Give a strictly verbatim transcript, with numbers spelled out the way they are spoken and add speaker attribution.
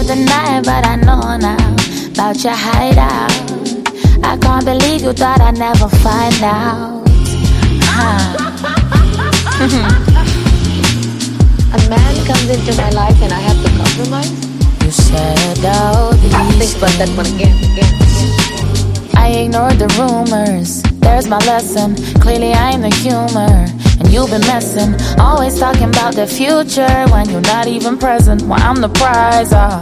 Speaker 1: deny it, but I know now about your hideout. I can't believe you thought I'd never find out. Huh.
Speaker 2: A man comes into my life and I have to compromise?
Speaker 1: You said all these
Speaker 2: I think about that one again, again, again.
Speaker 1: I ignored the rumors, there's my lesson. Clearly I'm the humor, and you've been messing. Always talking about the future when you're not even present. Well, I'm the prize, uh